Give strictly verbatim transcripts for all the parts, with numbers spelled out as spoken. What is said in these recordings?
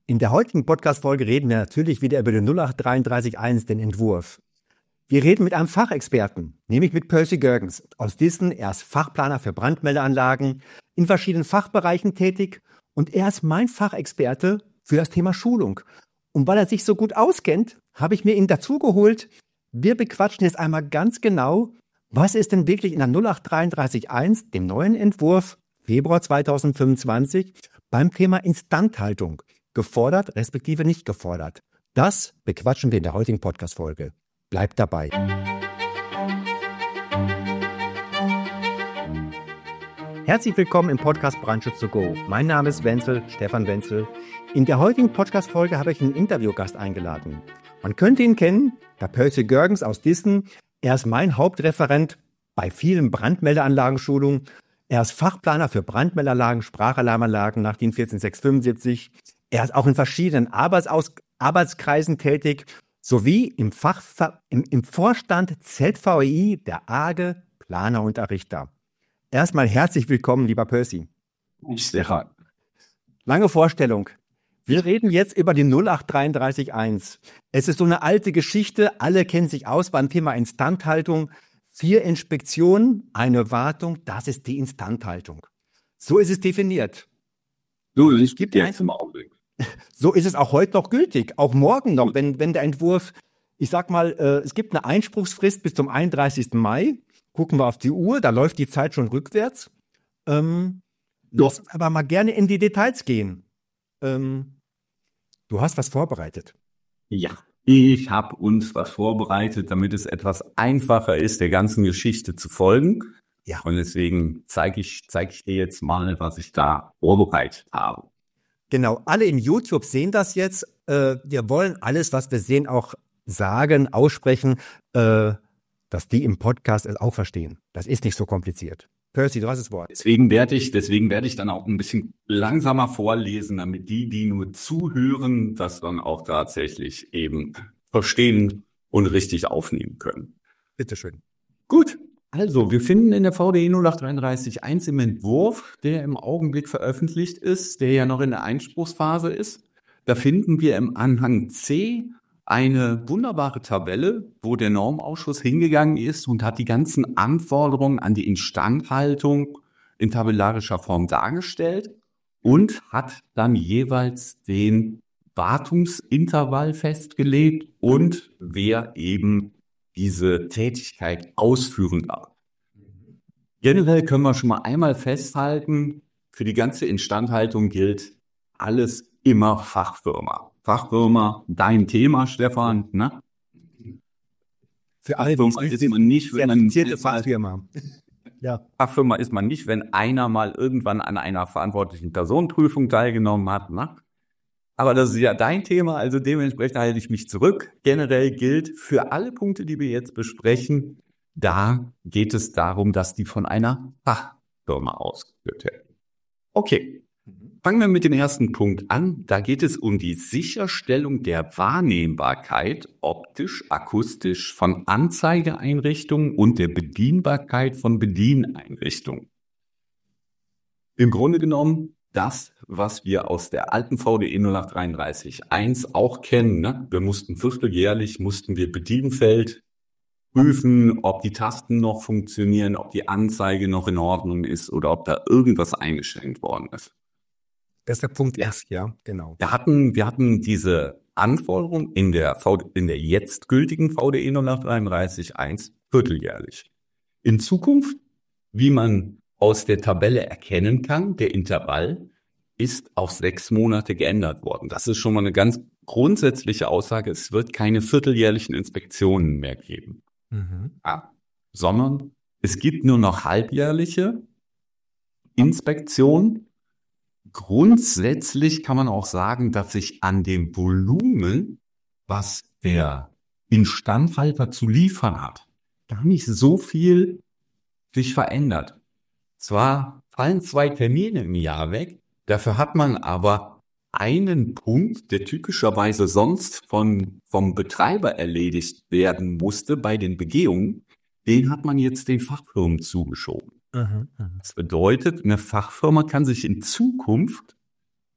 In der heutigen Podcast-Folge reden wir natürlich wieder über den null acht drei drei eins, den Entwurf. Wir reden mit einem Fachexperten, nämlich mit Percy Görgens aus Dissen. Er ist Fachplaner für Brandmeldeanlagen, in verschiedenen Fachbereichen tätig und er ist mein Fachexperte für das Thema Schulung. Und weil er sich so gut auskennt, habe ich mir ihn dazu geholt. Wir bequatschen jetzt einmal ganz genau, was ist denn wirklich in der null acht drei drei eins, dem neuen Entwurf, Februar zweitausendfünfundzwanzig, beim Thema Instandhaltung gefordert, respektive nicht gefordert. Das bequatschen wir in der heutigen Podcast-Folge. Bleibt dabei. Herzlich willkommen im Podcast Brandschutz to go. Mein Name ist Wenzel, Stefan Wenzel. In der heutigen Podcast-Folge habe ich einen Interviewgast eingeladen. Man könnte ihn kennen, der Percy Görgens aus Dissen. Er ist mein Hauptreferent bei vielen Brandmeldeanlagenschulungen. Er ist Fachplaner für Brandmeldeanlagen, Sprachalarmanlagen nach DIN vierzehn sechs fünfundsiebzig. Er ist auch in verschiedenen Arbeitsaus- Arbeitskreisen tätig, sowie im, Fach, im, im Vorstand Z V E I der A G E Planer und Errichter. Erstmal herzlich willkommen, lieber Percy. Stefan. Lange Vorstellung. Wir reden jetzt über die null acht drei drei eins. Es ist so eine alte Geschichte, alle kennen sich aus beim Thema Instandhaltung. Vier Inspektionen, eine Wartung, das ist die Instandhaltung. So ist es definiert. Du, es gibt ja jetzt im Augenblick. So ist es auch heute noch gültig, auch morgen noch, wenn, wenn der Entwurf, ich sag mal, äh, es gibt eine Einspruchsfrist bis zum einunddreißigsten Mai. Gucken wir auf die Uhr, da läuft die Zeit schon rückwärts. Ähm, lass uns aber mal gerne in die Details gehen. Ähm, du hast was vorbereitet. Ja, ich habe uns was vorbereitet, damit es etwas einfacher ist, der ganzen Geschichte zu folgen. Ja. Und deswegen zeige ich, zeige ich dir jetzt mal, was ich da vorbereitet habe. Genau, alle in YouTube sehen das jetzt. Äh, wir wollen alles, was wir sehen, auch sagen, aussprechen, äh, dass die im Podcast es auch verstehen. Das ist nicht so kompliziert. Percy, du hast das Wort. Deswegen werde ich, deswegen werde ich dann auch ein bisschen langsamer vorlesen, damit die, die nur zuhören, das dann auch tatsächlich eben verstehen und richtig aufnehmen können. Bitteschön. Gut. Also, wir finden in der V D E null acht drei drei eins im Entwurf, der im Augenblick veröffentlicht ist, der ja noch in der Einspruchsphase ist, da finden wir im Anhang C eine wunderbare Tabelle, wo der Normausschuss hingegangen ist und hat die ganzen Anforderungen an die Instandhaltung in tabellarischer Form dargestellt und hat dann jeweils den Wartungsintervall festgelegt und wer eben diese Tätigkeit ausführen darf. Generell können wir schon mal einmal festhalten, für die ganze Instandhaltung gilt alles immer Fachfirma. Fachfirma, dein Thema, Stefan, ne? Für alle, Fachfirma ist man nicht, wenn man Fachfirma. Ja. Fachfirma ist man nicht, wenn einer mal irgendwann an einer verantwortlichen Personenprüfung teilgenommen hat, ne? Aber das ist ja dein Thema, also dementsprechend halte ich mich zurück. Generell gilt für alle Punkte, die wir jetzt besprechen, da geht es darum, dass die von einer Fachfirma ausgeführt werden. Okay, fangen wir mit dem ersten Punkt an. Da geht es um die Sicherstellung der Wahrnehmbarkeit optisch, akustisch von Anzeigeeinrichtungen und der Bedienbarkeit von Bedieneinrichtungen. Im Grunde genommen das, was wir aus der alten V D E null acht drei drei eins auch kennen, ne? Wir mussten vierteljährlich, mussten wir Bedienfeld prüfen, ob die Tasten noch funktionieren, ob die Anzeige noch in Ordnung ist oder ob da irgendwas eingeschränkt worden ist. Das ist der Punkt erst, ja, genau. Wir hatten, wir hatten diese Anforderung in der, V D, in der jetzt gültigen V D E null acht drei drei eins vierteljährlich. In Zukunft, wie man aus der Tabelle erkennen kann, der Intervall ist auf sechs Monate geändert worden. Das ist schon mal eine ganz grundsätzliche Aussage. Es wird keine vierteljährlichen Inspektionen mehr geben, Mhm. ja, sondern es gibt nur noch halbjährliche Inspektionen. Grundsätzlich kann man auch sagen, dass sich an dem Volumen, was der Instandhalter zu liefern hat, gar nicht so viel sich verändert. Zwar fallen zwei Termine im Jahr weg, dafür hat man aber einen Punkt, der typischerweise sonst von, vom Betreiber erledigt werden musste bei den Begehungen, den hat man jetzt den Fachfirmen zugeschoben. Mhm. Das bedeutet, eine Fachfirma kann sich in Zukunft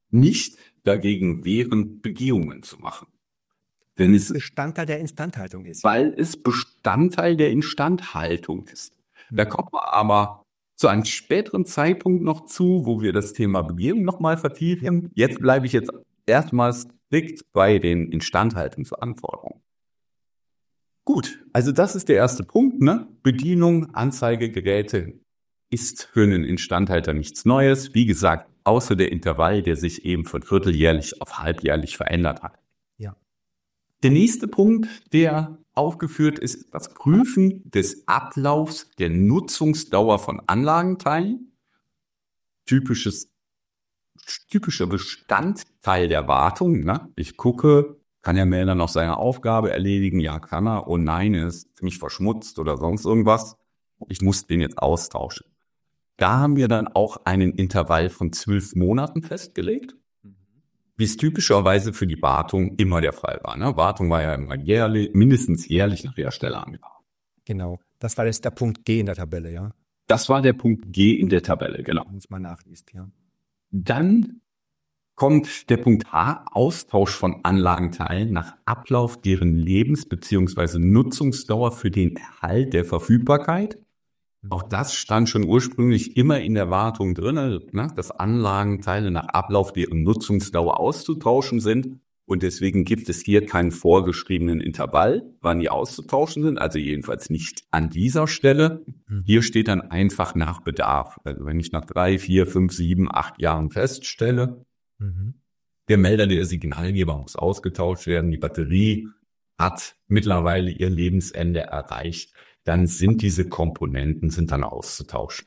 nicht dagegen wehren, Begehungen zu machen. Denn es ist Bestandteil der Instandhaltung ist. Weil es Bestandteil der Instandhaltung ist. Da kommt man aber zu einem späteren Zeitpunkt noch zu, wo wir das Thema Begehung nochmal vertiefen. Jetzt bleibe ich jetzt erstmal strikt bei den Instandhaltungsanforderungen. Gut, also das ist der erste Punkt, ne? Bedienung, Anzeigegeräte ist für einen Instandhalter nichts Neues. Wie gesagt, außer der Intervall, der sich eben von vierteljährlich auf halbjährlich verändert hat. Ja. Der nächste Punkt, der aufgeführt ist, ist das Prüfen des Ablaufs der Nutzungsdauer von Anlagenteilen. Typisches, typischer Bestandteil der Wartung. Ne? Ich gucke, kann der Melder noch seine Aufgabe erledigen? Ja, kann er. Oh nein, er ist ziemlich verschmutzt oder sonst irgendwas. Ich muss den jetzt austauschen. Da haben wir dann auch einen Intervall von zwölf Monaten festgelegt, wie es typischerweise für die Wartung immer der Fall war. Ne? Wartung war ja immer jährlich, mindestens jährlich nach Hersteller angepasst. Genau, das war jetzt der Punkt G in der Tabelle, ja. Das war der Punkt G in der Tabelle, genau. Wenn man nachliest, ja. Dann kommt der Punkt H, Austausch von Anlagenteilen nach Ablauf deren Lebens- bzw. Nutzungsdauer für den Erhalt der Verfügbarkeit. Auch das stand schon ursprünglich immer in der Wartung drin, ne, dass Anlagenteile nach Ablauf deren Nutzungsdauer auszutauschen sind. Und deswegen gibt es hier keinen vorgeschriebenen Intervall, wann die auszutauschen sind. Also jedenfalls nicht an dieser Stelle. Hier steht dann einfach nach Bedarf. Also wenn ich nach drei, vier, fünf, sieben, acht Jahren feststelle, mhm. der Melder, der Signalgeber muss ausgetauscht werden, die Batterie hat mittlerweile ihr Lebensende erreicht, dann sind diese Komponenten sind dann auszutauschen.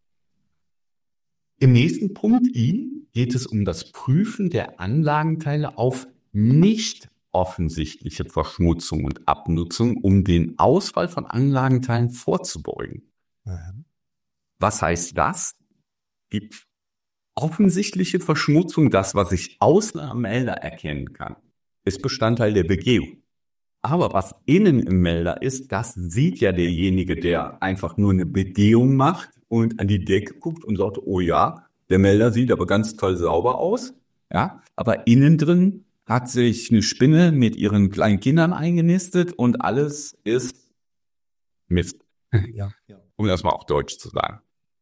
Im nächsten Punkt I geht es um das Prüfen der Anlagenteile auf nicht offensichtliche Verschmutzung und Abnutzung, um den Ausfall von Anlagenteilen vorzubeugen. Mhm. Was heißt das? Die offensichtliche Verschmutzung, das, was ich außen am Melder erkennen kann, ist Bestandteil der Begehung. Aber was innen im Melder ist, das sieht ja derjenige, der einfach nur eine Begehung macht und an die Decke guckt und sagt, oh ja, der Melder sieht aber ganz toll sauber aus. Ja, aber innen drin hat sich eine Spinne mit ihren kleinen Kindern eingenistet und alles ist Mist. Ja, ja. Um das mal auch deutsch zu sagen.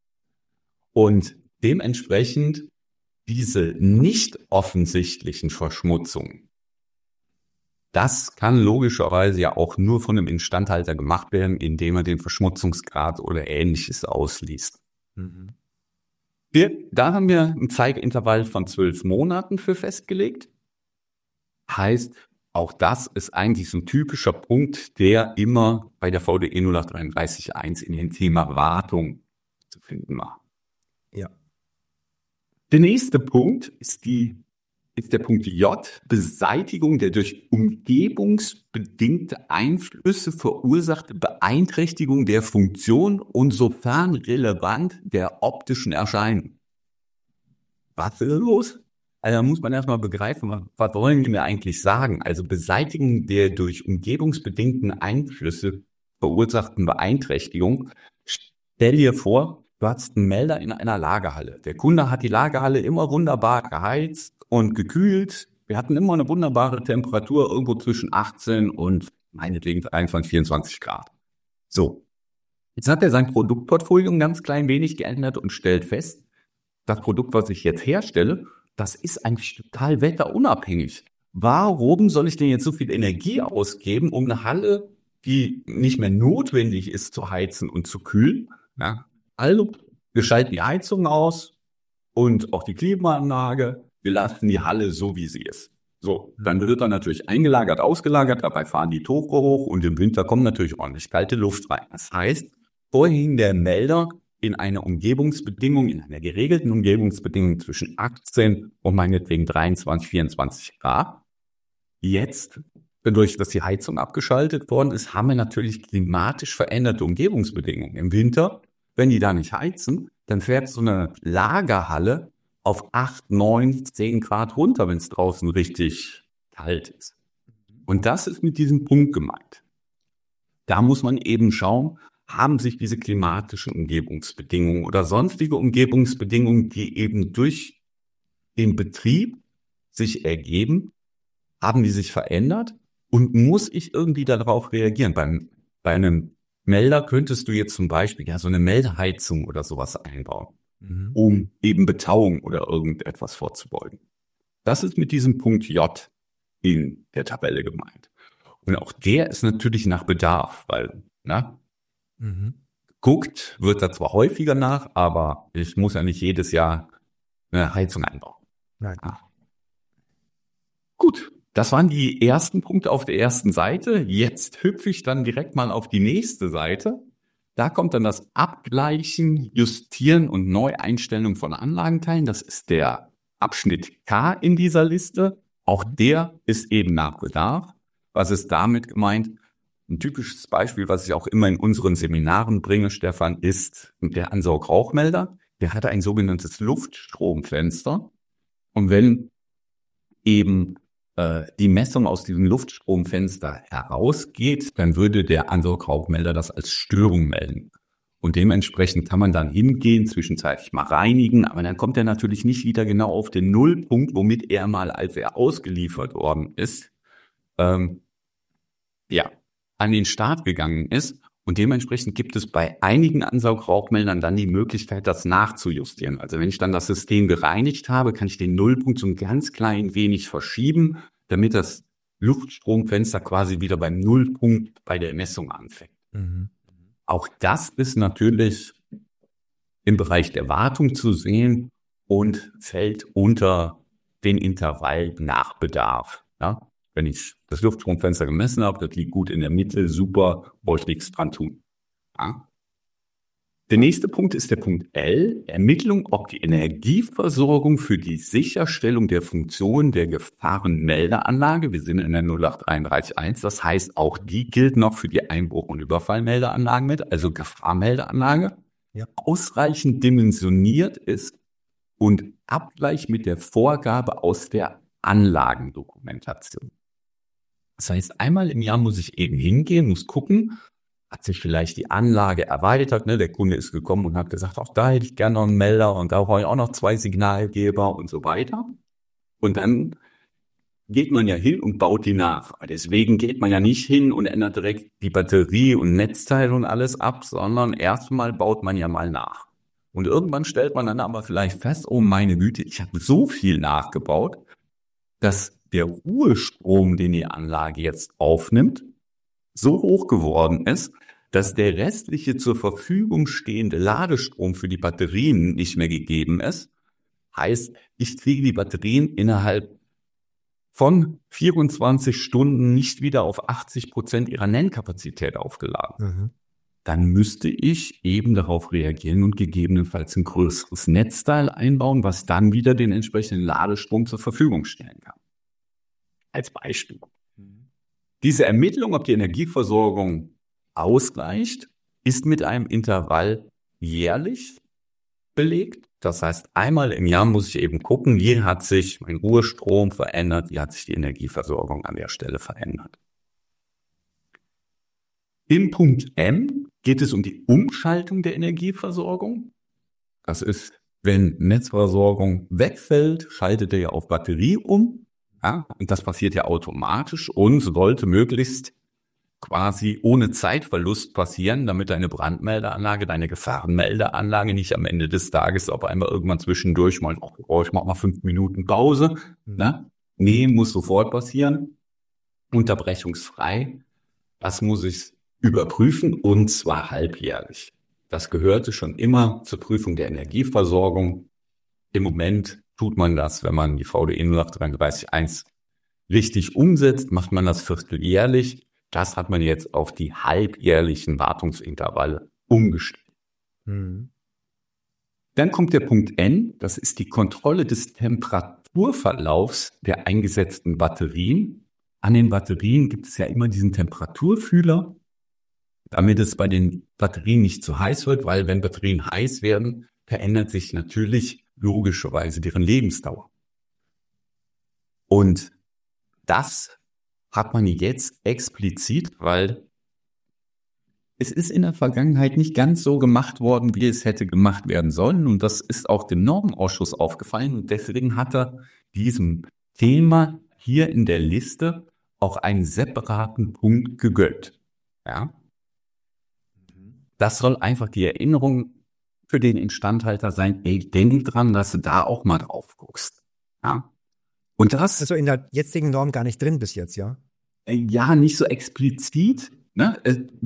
Und dementsprechend diese nicht offensichtlichen Verschmutzungen, das kann logischerweise ja auch nur von einem Instandhalter gemacht werden, indem er den Verschmutzungsgrad oder Ähnliches ausliest. Mhm. Wir, da haben wir ein Zeigeintervall von zwölf Monaten für festgelegt. Heißt, auch das ist eigentlich so ein typischer Punkt, der immer bei der V D E null acht drei drei eins in dem Thema Wartung zu finden war. Ja. Der nächste Punkt ist die ist der Punkt J, Beseitigung der durch umgebungsbedingte Einflüsse verursachte Beeinträchtigung der Funktion und sofern relevant der optischen Erscheinung. Was ist los? Also da muss man erstmal begreifen, was wollen wir eigentlich sagen? Also Beseitigung der durch umgebungsbedingten Einflüsse verursachten Beeinträchtigung. Stell dir vor, du hast einen Melder in einer Lagerhalle. Der Kunde hat die Lagerhalle immer wunderbar geheizt und gekühlt. Wir hatten immer eine wunderbare Temperatur, irgendwo zwischen achtzehn und meinetwegen dreiundzwanzig, vierundzwanzig Grad. So, jetzt hat er sein Produktportfolio ein ganz klein wenig geändert und stellt fest, das Produkt, was ich jetzt herstelle, das ist eigentlich total wetterunabhängig. Warum soll ich denn jetzt so viel Energie ausgeben, um eine Halle, die nicht mehr notwendig ist, zu heizen und zu kühlen? Ja, also, wir schalten die Heizung aus und auch die Klimaanlage. Wir lassen die Halle so, wie sie ist. So, dann wird dann natürlich eingelagert, ausgelagert. Dabei fahren die Tore hoch und im Winter kommt natürlich ordentlich kalte Luft rein. Das heißt, vorhin der Melder in einer Umgebungsbedingung, in einer geregelten Umgebungsbedingung zwischen achtzehn und meinetwegen dreiundzwanzig, vierundzwanzig Grad. Jetzt, dadurch, dass die Heizung abgeschaltet worden ist, haben wir natürlich klimatisch veränderte Umgebungsbedingungen. Im Winter, wenn die da nicht heizen, dann fährt so eine Lagerhalle auf acht, neun, zehn Grad runter, wenn es draußen richtig kalt ist. Und das ist mit diesem Punkt gemeint. Da muss man eben schauen, haben sich diese klimatischen Umgebungsbedingungen oder sonstige Umgebungsbedingungen, die eben durch im Betrieb sich ergeben? Haben die sich verändert? Und muss ich irgendwie darauf reagieren? Beim, bei einem Melder könntest du jetzt zum Beispiel ja so eine Meldeheizung oder sowas einbauen, mhm. um eben Betauung oder irgendetwas vorzubeugen. Das ist mit diesem Punkt J in der Tabelle gemeint. Und auch der ist natürlich nach Bedarf, weil, na, mhm. guckt, wird da zwar häufiger nach, aber ich muss ja nicht jedes Jahr eine Heizung einbauen. Nein. Ah. Gut. Das waren die ersten Punkte auf der ersten Seite. Jetzt hüpfe ich dann direkt mal auf die nächste Seite. Da kommt dann das Abgleichen, Justieren und Neueinstellung von Anlagenteilen. Das ist der Abschnitt K in dieser Liste. Auch der ist eben nach Bedarf. Was ist damit gemeint? Ein typisches Beispiel, was ich auch immer in unseren Seminaren bringe, Stefan, ist der Ansaugrauchmelder. Der hat ein sogenanntes Luftstromfenster. Und wenn eben die Messung aus diesem Luftstromfenster herausgeht, dann würde der Ansaugrauchmelder das als Störung melden. Und dementsprechend kann man dann hingehen, zwischenzeitlich mal reinigen, aber dann kommt er natürlich nicht wieder genau auf den Nullpunkt, womit er mal, als er ausgeliefert worden ist, ähm, ja, an den Start gegangen ist. Und dementsprechend gibt es bei einigen Ansaugrauchmeldern dann die Möglichkeit, das nachzujustieren. Also wenn ich dann das System gereinigt habe, kann ich den Nullpunkt so ein ganz klein wenig verschieben, damit das Luftstromfenster quasi wieder beim Nullpunkt bei der Messung anfängt. Mhm. Auch das ist natürlich im Bereich der Wartung zu sehen und fällt unter den Intervall nach Bedarf. Ja? Wenn ich das Luftstromfenster gemessen habe, das liegt gut in der Mitte, super, wollte ich nichts dran tun. Ja. Der nächste Punkt ist der Punkt L, Ermittlung, ob die Energieversorgung für die Sicherstellung der Funktion der Gefahrenmeldeanlage, wir sind in der null acht drei drei eins, das heißt, auch die gilt noch für die Einbruch- und Überfallmeldeanlagen mit, also Gefahrmeldeanlage, ja. ausreichend dimensioniert ist und Abgleich mit der Vorgabe aus der Anlagendokumentation. Das heißt, einmal im Jahr muss ich eben hingehen, muss gucken, hat sich vielleicht die Anlage erweitert, ne? Der Kunde ist gekommen und hat gesagt, auch da hätte ich gerne noch einen Melder und da brauche ich auch noch zwei Signalgeber und so weiter. Und dann geht man ja hin und baut die nach. Deswegen geht man ja nicht hin und ändert direkt die Batterie und Netzteile und alles ab, sondern erstmal baut man ja mal nach. Und irgendwann stellt man dann aber vielleicht fest, oh meine Güte, ich habe so viel nachgebaut, dass der Ruhestrom, den die Anlage jetzt aufnimmt, so hoch geworden ist, dass der restliche zur Verfügung stehende Ladestrom für die Batterien nicht mehr gegeben ist. Heißt, ich kriege die Batterien innerhalb von vierundzwanzig Stunden nicht wieder auf achtzig Prozent ihrer Nennkapazität aufgeladen. Mhm. Dann müsste ich eben darauf reagieren und gegebenenfalls ein größeres Netzteil einbauen, was dann wieder den entsprechenden Ladestrom zur Verfügung stellen kann. Als Beispiel. Diese Ermittlung, ob die Energieversorgung ausreicht, ist mit einem Intervall jährlich belegt. Das heißt, einmal im Jahr muss ich eben gucken, wie hat sich mein Ruhestrom verändert, wie hat sich die Energieversorgung an der Stelle verändert. Im Punkt M geht es um die Umschaltung der Energieversorgung. Das ist, wenn Netzversorgung wegfällt, schaltet er ja auf Batterie um. Ja, und das passiert ja automatisch und sollte möglichst quasi ohne Zeitverlust passieren, damit deine Brandmeldeanlage, deine Gefahrenmeldeanlage nicht am Ende des Tages auf einmal irgendwann zwischendurch mal, oh, ich mach mal fünf Minuten Pause. Mhm. Ne? Nee, muss sofort passieren. Unterbrechungsfrei. Das muss ich überprüfen und zwar halbjährlich. Das gehörte schon immer zur Prüfung der Energieversorgung. Im Moment tut man das, wenn man die V D E null acht drei drei eins richtig umsetzt, macht man das vierteljährlich. Das hat man jetzt auf die halbjährlichen Wartungsintervalle umgestellt. Mhm. Dann kommt der Punkt N, das ist die Kontrolle des Temperaturverlaufs der eingesetzten Batterien. An den Batterien gibt es ja immer diesen Temperaturfühler, damit es bei den Batterien nicht zu heiß wird, weil wenn Batterien heiß werden, verändert sich natürlich logischerweise deren Lebensdauer. Und das hat man jetzt explizit, weil es ist in der Vergangenheit nicht ganz so gemacht worden, wie es hätte gemacht werden sollen. Und das ist auch dem Normenausschuss aufgefallen. Und deswegen hat er diesem Thema hier in der Liste auch einen separaten Punkt gegönnt. Ja. Das soll einfach die Erinnerung für den Instandhalter sein. Ey, denk dran, dass du da auch mal drauf guckst. Ja. Und das. Also in der jetzigen Norm gar nicht drin bis jetzt, ja? Ja, nicht so explizit. Ne?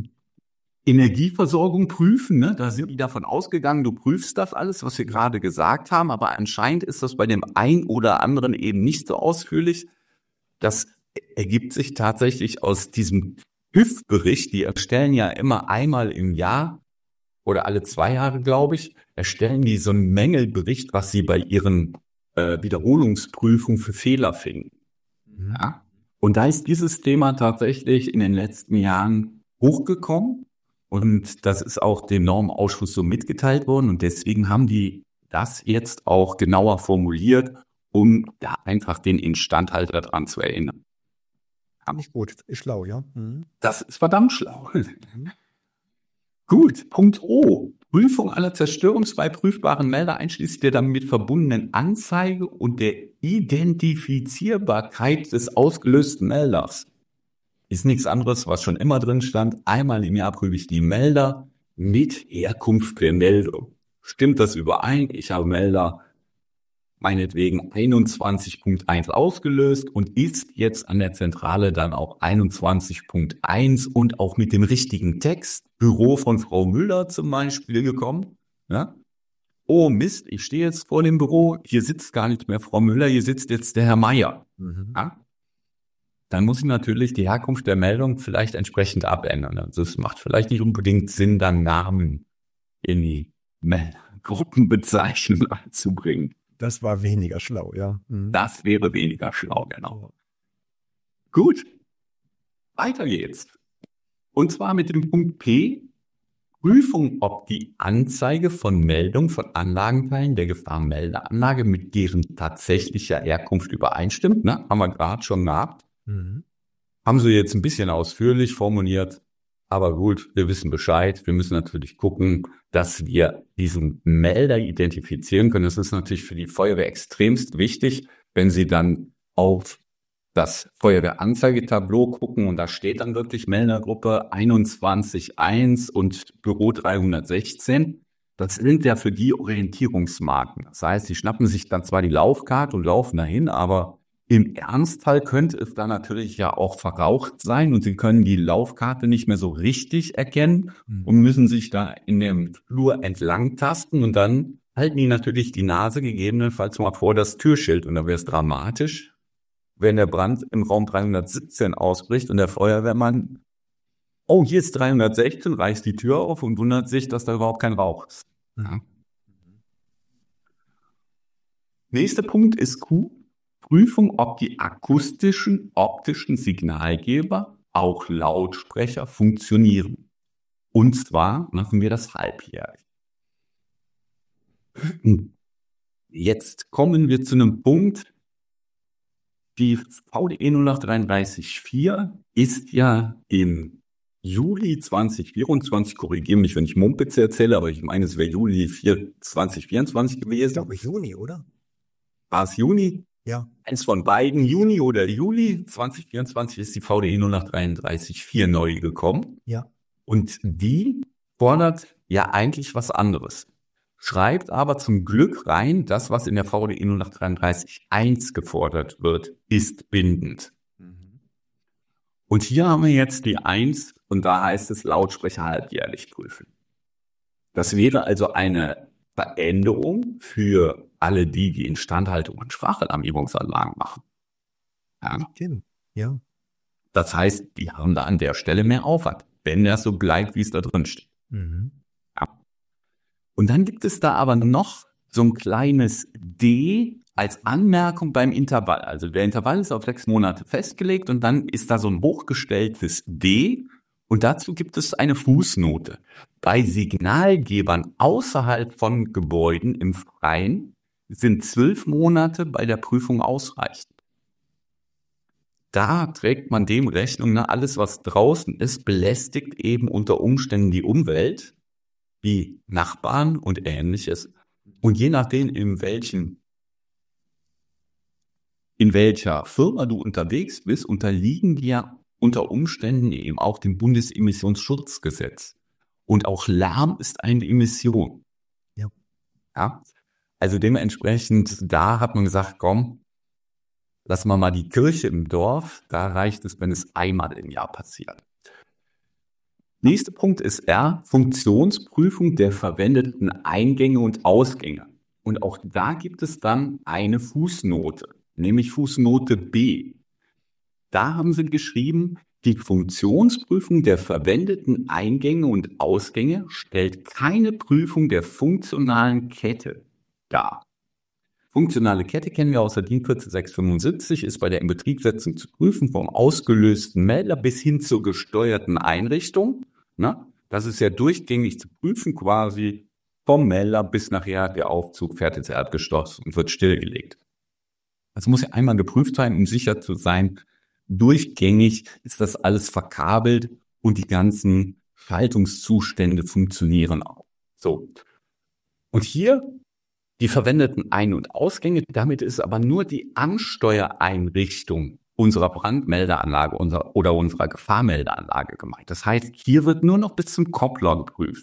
Energieversorgung prüfen, ne? Da sind die davon ausgegangen, du prüfst das alles, was wir gerade gesagt haben, aber anscheinend ist das bei dem einen oder anderen eben nicht so ausführlich. Das ergibt sich tatsächlich aus diesem P Ü F-Bericht, die erstellen ja immer einmal im Jahr oder alle zwei Jahre, glaube ich, erstellen die so einen Mängelbericht, was sie bei ihren äh, Wiederholungsprüfungen für Fehler finden. Mhm. Ja? Und da ist dieses Thema tatsächlich in den letzten Jahren hochgekommen. Und das ist auch dem Normenausschuss so mitgeteilt worden. Und deswegen haben die das jetzt auch genauer formuliert, um da einfach den Instandhalter dran zu erinnern. Nicht gut, ist schlau, ja. Mhm. Das ist verdammt schlau. Mhm. Gut, Punkt O. Prüfung aller zerstörungsfrei prüfbaren Melder einschließlich der damit verbundenen Anzeige und der Identifizierbarkeit des ausgelösten Melders. Ist nichts anderes, was schon immer drin stand. Einmal im Jahr prüfe ich die Melder mit Herkunft der Meldung. Stimmt das überein? Ich habe Melder meinetwegen einundzwanzig Punkt eins ausgelöst und ist jetzt an der Zentrale dann auch einundzwanzig Punkt eins und auch mit dem richtigen Text, Büro von Frau Müller zum Beispiel gekommen. Ja? Oh Mist, ich stehe jetzt vor dem Büro, hier sitzt gar nicht mehr Frau Müller, hier sitzt jetzt der Herr Meier. Mhm. Ja? Dann muss ich natürlich die Herkunft der Meldung vielleicht entsprechend abändern. Also es macht vielleicht nicht unbedingt Sinn, dann Namen in die Gruppenbezeichnung einzubringen. Das war weniger schlau, ja. Mhm. Das wäre weniger schlau, genau. Gut, weiter geht's. Und zwar mit dem Punkt P, Prüfung, ob die Anzeige von Meldung von Anlagenteilen der Gefahrenmeldeanlage mit deren tatsächlicher Herkunft übereinstimmt. Ne? Haben wir gerade schon gehabt. Mhm. Haben sie jetzt ein bisschen ausführlich formuliert. Aber gut, wir wissen Bescheid. Wir müssen natürlich gucken, dass wir diesen Melder identifizieren können. Das ist natürlich für die Feuerwehr extremst wichtig, wenn sie dann auf das Feuerwehranzeigetableau gucken und da steht dann wirklich Meldergruppe einundzwanzig Punkt eins und Büro dreihundertsechzehn. Das sind ja für die Orientierungsmarken. Das heißt, sie schnappen sich dann zwar die Laufkarte und laufen dahin, aber im Ernstfall könnte es da natürlich ja auch verraucht sein und sie können die Laufkarte nicht mehr so richtig erkennen und müssen sich da in dem Flur entlang tasten und dann halten die natürlich die Nase gegebenenfalls mal vor das Türschild und da wäre es dramatisch, wenn der Brand im Raum dreihundertsiebzehn ausbricht und der Feuerwehrmann, oh, hier ist dreihundertsechzehn, reißt die Tür auf und wundert sich, dass da überhaupt kein Rauch ist. Ja. Nächster Punkt ist Q. Prüfung, ob die akustischen, optischen Signalgeber, auch Lautsprecher, funktionieren. Und zwar machen wir das halbjährlich. Jetzt kommen wir zu einem Punkt. Die V D E null acht drei drei vier ist ja im Juli zwanzig vierundzwanzig, korrigiere mich, wenn ich Mumpitz erzähle, aber ich meine, es wäre Juli zwanzig vierundzwanzig gewesen. Ich glaube Juni, oder? War es Juni? Ja. Eins von beiden, Juni oder Juli zwanzig vierundzwanzig, ist die V D E null acht drei drei vier neu gekommen. Ja. Und die fordert ja eigentlich was anderes. Schreibt aber zum Glück rein, das, was in der V D E null acht drei drei eins gefordert wird, ist bindend. Mhm. Und hier haben wir jetzt die eins und da heißt es Lautsprecher halbjährlich prüfen. Das wäre also eine Veränderung für alle die, die Instandhaltung und Sprachalarmierungsanlagen machen. Ja. Ja. Das heißt, die haben da an der Stelle mehr Aufwand, wenn das so bleibt, wie es da drin steht. Mhm. Ja. Und dann gibt es da aber noch so ein kleines D als Anmerkung beim Intervall. Also der Intervall ist auf sechs Monate festgelegt und dann ist da so ein hochgestelltes D und dazu gibt es eine Fußnote. Bei Signalgebern außerhalb von Gebäuden im Freien sind zwölf Monate bei der Prüfung ausreichend. da trägt man dem Rechnung, ne, alles was draußen ist, belästigt eben unter Umständen die Umwelt, wie Nachbarn und Ähnliches. Und je nachdem, in welchen, in welcher Firma du unterwegs bist, unterliegen dir unter Umständen eben auch dem Bundesemissionsschutzgesetz. Und auch Lärm ist eine Emission. Ja. Ja. Also dementsprechend, da hat man gesagt, komm, lassen wir mal die Kirche im Dorf, da reicht es, wenn es einmal im Jahr passiert. Nächster Punkt ist R, Funktionsprüfung der verwendeten Eingänge und Ausgänge. Und auch da gibt es dann eine Fußnote, nämlich Fußnote B. Da haben sie geschrieben, die Funktionsprüfung der verwendeten Eingänge und Ausgänge stellt keine Prüfung der funktionalen Kette dar. Funktionale Kette kennen wir aus der D I N Kürzel sechs fünfundsiebzig, ist bei der Inbetriebsetzung zu prüfen vom ausgelösten Melder bis hin zur gesteuerten Einrichtung. Ne? Das ist ja durchgängig zu prüfen, quasi vom Melder bis nachher der Aufzug fährt ins Erdgeschoss und wird stillgelegt. Das muss ja einmal geprüft sein, um sicher zu sein, durchgängig ist das alles verkabelt und die ganzen Schaltungszustände funktionieren auch. So. Und hier die verwendeten Ein- und Ausgänge, damit ist aber nur die Ansteuereinrichtung unserer Brandmeldeanlage unserer, oder unserer Gefahrmeldeanlage gemeint. Das heißt, hier wird nur noch bis zum Koppler geprüft.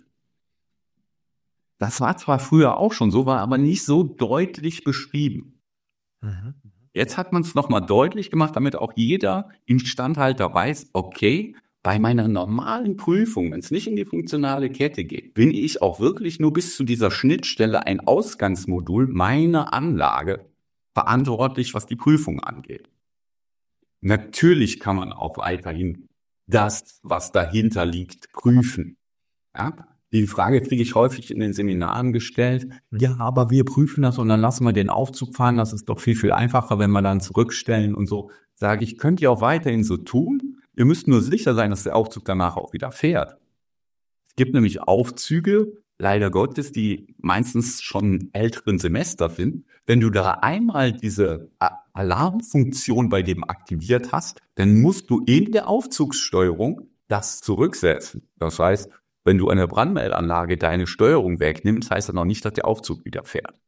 Das war zwar früher auch schon so, war aber nicht so deutlich beschrieben. Mhm. Jetzt hat man es nochmal deutlich gemacht, damit auch jeder Instandhalter weiß, okay, bei meiner normalen Prüfung, wenn es nicht in die funktionale Kette geht, bin ich auch wirklich nur bis zu dieser Schnittstelle ein Ausgangsmodul meiner Anlage verantwortlich, was die Prüfung angeht. Natürlich kann man auch weiterhin das, was dahinter liegt, prüfen. Ja? Die Frage kriege ich häufig in den Seminaren gestellt. Ja, aber wir prüfen das und dann lassen wir den Aufzug fahren. Das ist doch viel, viel einfacher, wenn wir dann zurückstellen und so. Sage ich, könnt ihr auch weiterhin so tun. Ihr müsst nur sicher sein, dass der Aufzug danach auch wieder fährt. Es gibt nämlich Aufzüge, leider Gottes, die meistens schon älteren Semester sind. Wenn du da einmal diese Alarmfunktion bei dem aktiviert hast, dann musst du in der Aufzugssteuerung das zurücksetzen. Das heißt, wenn du an der Brandmeldeanlage deine Steuerung wegnimmst, heißt das noch nicht, dass der Aufzug wieder fährt.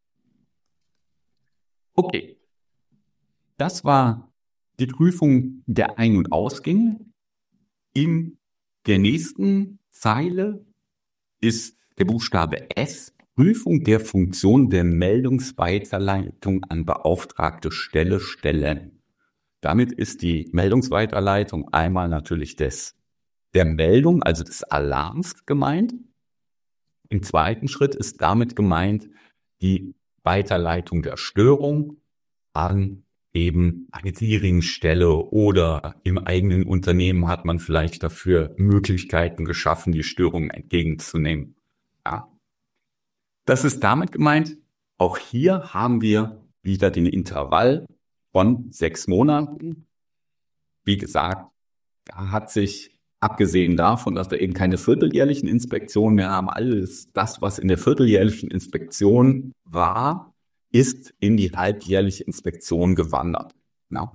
Okay, das war die Prüfung der Ein- und Ausgänge. In der nächsten Zeile ist der Buchstabe S, Prüfung der Funktion der Meldungsweiterleitung an beauftragte Stelle stellen. Damit ist die Meldungsweiterleitung einmal natürlich des der Meldung, also des Alarms gemeint. Im zweiten Schritt ist damit gemeint die Weiterleitung der Störung an eben eine Clearingstelle oder im eigenen Unternehmen hat man vielleicht dafür Möglichkeiten geschaffen, die Störung entgegenzunehmen. Ja. Das ist damit gemeint. Auch hier haben wir wieder den Intervall von sechs Monaten. Wie gesagt, da hat sich abgesehen davon, dass wir eben keine vierteljährlichen Inspektionen mehr haben, alles das, was in der vierteljährlichen Inspektion war, ist in die halbjährliche Inspektion gewandert. Ja.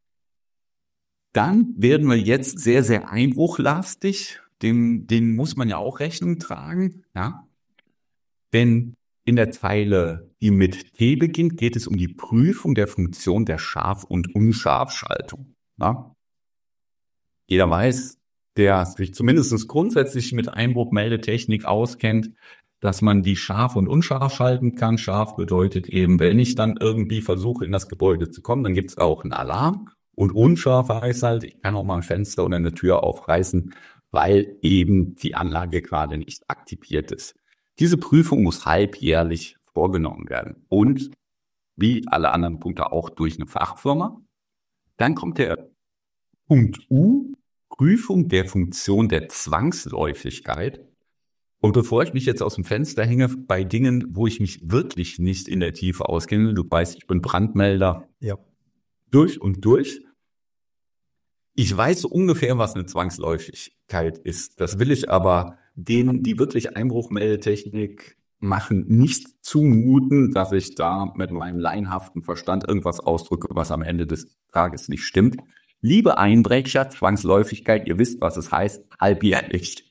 Dann werden wir jetzt sehr, sehr einbruchlastig. Dem, dem muss man ja auch Rechnung tragen. Ja. Denn in der Zeile, die mit T beginnt, geht es um die Prüfung der Funktion der Scharf- und Unscharfschaltung. Ja. Jeder weiß, der sich zumindest grundsätzlich mit Einbruchmeldetechnik auskennt, dass man die scharf und unscharf schalten kann. Scharf bedeutet eben, wenn ich dann irgendwie versuche, in das Gebäude zu kommen, dann gibt es auch einen Alarm. Und unscharf heißt halt, ich kann auch mal ein Fenster oder eine Tür aufreißen, weil eben die Anlage gerade nicht aktiviert ist. Diese Prüfung muss halbjährlich vorgenommen werden und wie alle anderen Punkte auch durch eine Fachfirma. Dann kommt der Punkt U, Prüfung der Funktion der Zwangsläufigkeit. Und bevor ich mich jetzt aus dem Fenster hänge bei Dingen, wo ich mich wirklich nicht in der Tiefe auskenne, du weißt, ich bin Brandmelder, ja, durch und durch. Ich weiß so ungefähr, was eine Zwangsläufigkeit ist. Das will ich aber denen, die wirklich Einbruchmeldetechnik machen, nicht zumuten, dass ich da mit meinem laienhaften Verstand irgendwas ausdrücke, was am Ende des Tages nicht stimmt. Liebe Einbrecher, Zwangsläufigkeit, ihr wisst, was es heißt, halbjährlich.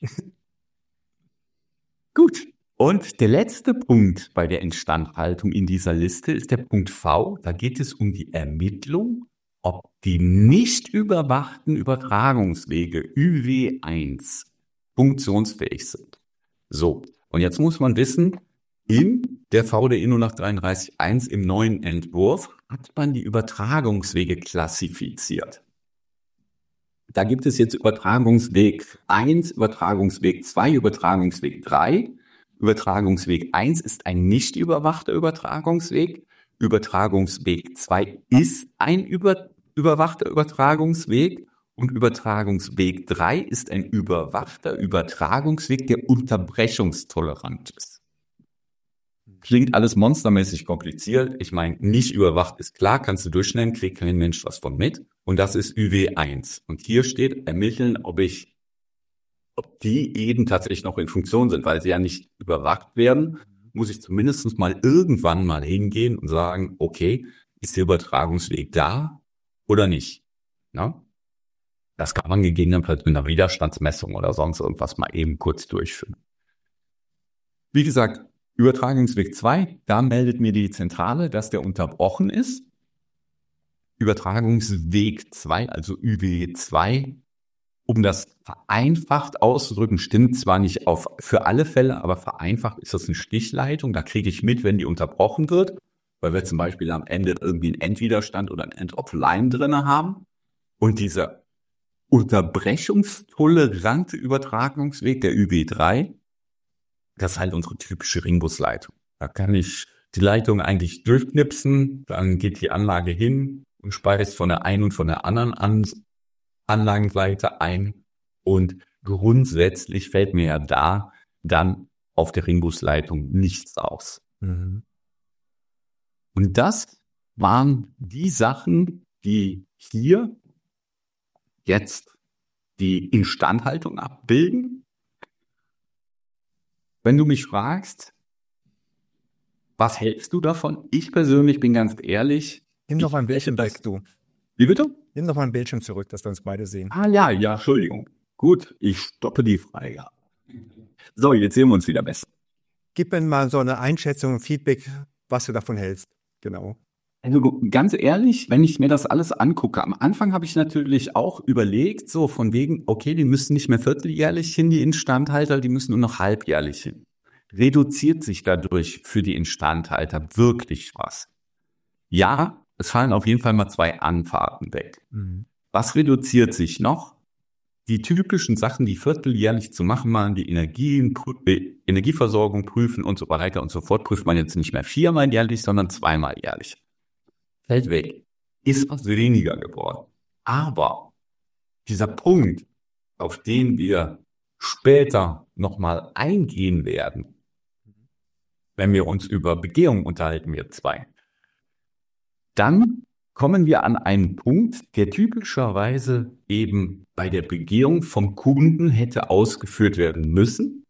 Gut. Und der letzte Punkt bei der Instandhaltung in dieser Liste ist der Punkt V. Da geht es um die Ermittlung, ob die nicht überwachten Übertragungswege Ü W eins funktionsfähig sind. So, und jetzt muss man wissen, in der V D E null acht drei drei eins im neuen Entwurf hat man die Übertragungswege klassifiziert. Da gibt es jetzt Übertragungsweg eins, Übertragungsweg zwei, Übertragungsweg drei. Übertragungsweg eins ist ein nicht überwachter Übertragungsweg. Übertragungsweg zwei ist ein über, überwachter Übertragungsweg. Und Übertragungsweg drei ist ein überwachter Übertragungsweg, der unterbrechungstolerant ist. Klingt alles monstermäßig kompliziert. Ich meine, nicht überwacht ist klar, kannst du durchschneiden, kriegt kein Mensch was von mit. Und das ist Ü W eins. Und hier steht, ermitteln, ob ich, ob die eben tatsächlich noch in Funktion sind, weil sie ja nicht überwacht werden, muss ich zumindest mal irgendwann mal hingehen und sagen, okay, ist der Übertragungsweg da oder nicht? Na? Das kann man gegebenenfalls mit einer Widerstandsmessung oder sonst irgendwas mal eben kurz durchführen. Wie gesagt, Übertragungsweg zwei, da meldet mir die Zentrale, dass der unterbrochen ist. Übertragungsweg zwei, also Ü W zwei, um das vereinfacht auszudrücken, stimmt zwar nicht auf für alle Fälle, aber vereinfacht ist das eine Stichleitung. Da kriege ich mit, wenn die unterbrochen wird, weil wir zum Beispiel am Ende irgendwie einen Endwiderstand oder ein End-of-Line drin haben. Und dieser unterbrechungstolerante Übertragungsweg, der Ü W drei, das ist halt unsere typische Ringbusleitung. Da kann ich die Leitung eigentlich durchknipsen, dann geht die Anlage hin und speist von der einen und von der anderen An- Anlagenseite ein. Und grundsätzlich fällt mir ja da dann auf der Ringbusleitung nichts aus. Mhm. Und das waren die Sachen, die hier jetzt die Instandhaltung abbilden. Wenn du mich fragst, was hältst du davon? Ich persönlich bin ganz ehrlich. Nimm doch mal ein Bildschirm weg, du. Wie bitte? Nimm doch mal ein Bildschirm zurück, dass wir uns beide sehen. Ah ja, ja, Entschuldigung. Gut, ich stoppe die Freigabe. So, jetzt sehen wir uns wieder besser. Gib mir mal so eine Einschätzung, Feedback, was du davon hältst. Genau. Also ganz ehrlich, wenn ich mir das alles angucke, am Anfang habe ich natürlich auch überlegt, so von wegen, okay, die müssen nicht mehr vierteljährlich hin, die Instandhalter, die müssen nur noch halbjährlich hin. Reduziert sich dadurch für die Instandhalter wirklich was? Ja, es fallen auf jeden Fall mal zwei Anfahrten weg. Mhm. Was reduziert sich noch? Die typischen Sachen, die vierteljährlich zu machen waren, die Energien, äh, Energieversorgung prüfen und so weiter und so fort, prüft man jetzt nicht mehr viermal jährlich, sondern zweimal jährlich. Fällt weg. Ist was weniger geworden. Aber dieser Punkt, auf den wir später nochmal eingehen werden, wenn wir uns über Begehung unterhalten, wir zwei, dann kommen wir an einen Punkt, der typischerweise eben bei der Begehung vom Kunden hätte ausgeführt werden müssen,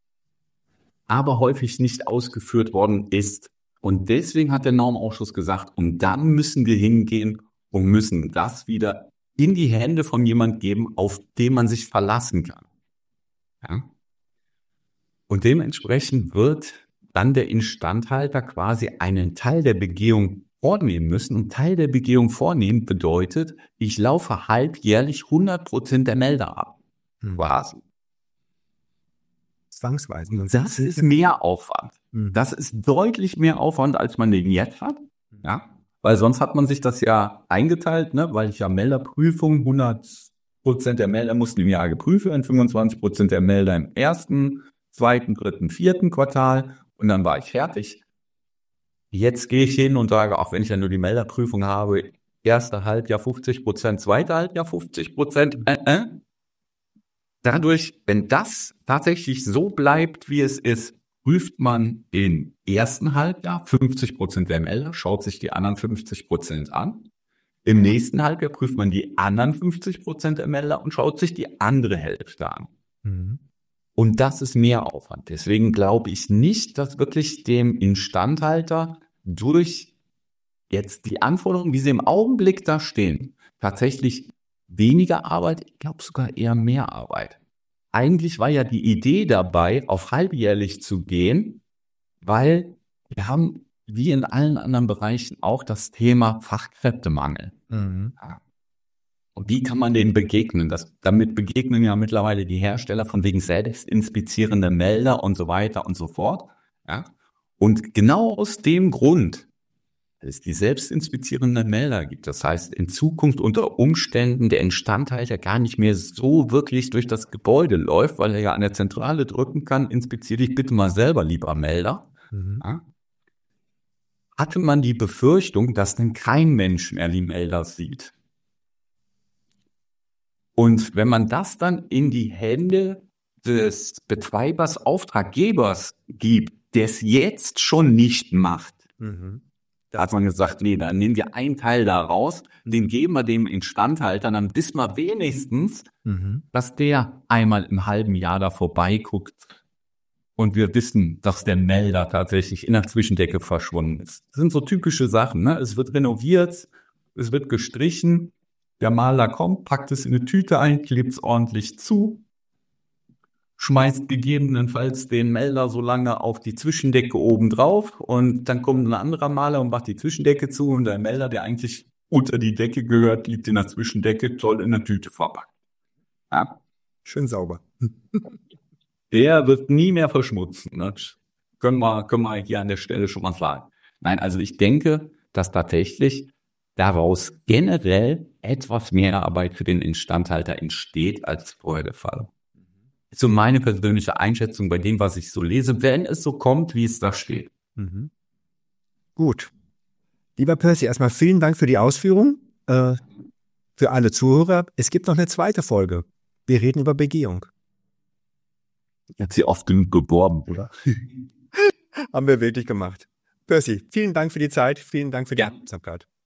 aber häufig nicht ausgeführt worden ist. Und deswegen hat der Normausschuss gesagt, und dann müssen wir hingehen und müssen das wieder in die Hände von jemand geben, auf den man sich verlassen kann. Ja? Und dementsprechend wird dann der Instandhalter quasi einen Teil der Begehung vornehmen müssen. Und Teil der Begehung vornehmen bedeutet, ich laufe halbjährlich hundert Prozent der Melder ab. Hm. Quasi. Zwangsweise. Das ist mehr Aufwand. Das ist deutlich mehr Aufwand, als man den jetzt hat. Ja, weil sonst hat man sich das ja eingeteilt, ne? Weil ich ja Melderprüfung, hundert Prozent der Melder mussten im Jahr geprüft werden, fünfundzwanzig Prozent der Melder im ersten, zweiten, dritten, vierten Quartal und dann war ich fertig. Jetzt gehe ich hin und sage, auch wenn ich ja nur die Melderprüfung habe, erste Halbjahr fünfzig Prozent, zweite Halbjahr fünfzig Prozent, äh, äh. Dadurch, wenn das tatsächlich so bleibt, wie es ist, prüft man im ersten Halbjahr fünfzig Prozent der Melder, schaut sich die anderen fünfzig Prozent an. Im nächsten Halbjahr prüft man die anderen fünfzig Prozent der Melder und schaut sich die andere Hälfte an. Mhm. Und das ist mehr Aufwand. Deswegen glaube ich nicht, dass wirklich dem Instandhalter durch jetzt die Anforderungen, wie sie im Augenblick da stehen, tatsächlich weniger Arbeit, ich glaube sogar eher mehr Arbeit. Eigentlich war ja die Idee dabei, auf halbjährlich zu gehen, weil wir haben, wie in allen anderen Bereichen, auch das Thema Fachkräftemangel. Mhm. Ja. Und wie kann man denen begegnen? Das, damit begegnen ja mittlerweile die Hersteller von wegen selbstinspizierende Melder und so weiter und so fort. Ja. Und genau aus dem Grund, dass es die selbstinspizierenden Melder gibt, das heißt in Zukunft unter Umständen der Instandhalter gar nicht mehr so wirklich durch das Gebäude läuft, weil er ja an der Zentrale drücken kann, inspizier dich bitte mal selber, lieber Melder. Mhm. Ja. Hatte man die Befürchtung, dass dann kein Mensch mehr die Melder sieht. Und wenn man das dann in die Hände des Betreibers, Auftraggebers gibt, der es jetzt schon nicht macht, Mhm. da hat man gesagt, nee, dann nehmen wir einen Teil da raus, den geben wir dem Instandhalter, dann wissen wir wenigstens, Mhm. dass der einmal im halben Jahr da vorbeiguckt und wir wissen, dass der Melder tatsächlich in der Zwischendecke verschwunden ist. Das sind so typische Sachen, ne? Es wird renoviert, es wird gestrichen, der Maler kommt, packt es in eine Tüte ein, klebt es ordentlich zu, schmeißt gegebenenfalls den Melder so lange auf die Zwischendecke oben drauf und dann kommt ein anderer Maler und macht die Zwischendecke zu und der Melder, der eigentlich unter die Decke gehört, liegt in der Zwischendecke, toll in der Tüte verpackt. Ja. Schön sauber. Der wird nie mehr verschmutzen. Ne? Können wir, können wir hier an der Stelle schon mal sagen. Nein, also ich denke, dass tatsächlich daraus generell etwas mehr Arbeit für den Instandhalter entsteht, als vorher der Fall war. So meine persönliche Einschätzung bei dem, was ich so lese, wenn es so kommt, wie es da steht. Mhm. Gut. Lieber Percy, erstmal vielen Dank für die Ausführung. Äh, für alle Zuhörer, es gibt noch eine zweite Folge. Wir reden über Begehung. Hat sie oft genug geworben, oder? Haben wir wirklich gemacht. Percy, vielen Dank für die Zeit, vielen Dank für die Ja. Aufmerksamkeit.